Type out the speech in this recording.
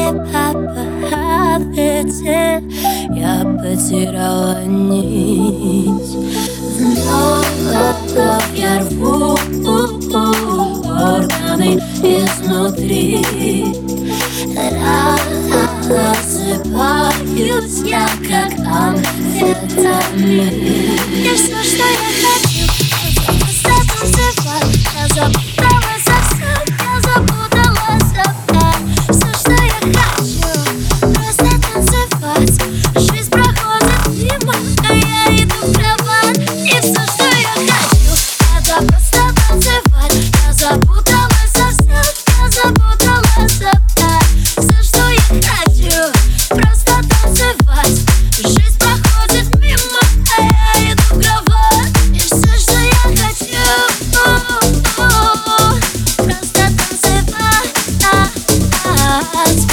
по памяти я потеряла нить. Вновь я рву органы изнутри. Рассыпаюсь я, как амфетамин. И все, что я хочу, просто танцевать. Я запуталась совсем, я запуталась опять. Все, что я хочу, просто танцевать. Жизнь проходит мимо, а я иду в кровать. И все, что я хочу, это просто танцевать. Я запуталась совсем, я запуталась опять. Все, что я хочу, просто танцевать. Жизнь проходит мимо, а я иду в кровать. И все, что я хочу, просто танцевать.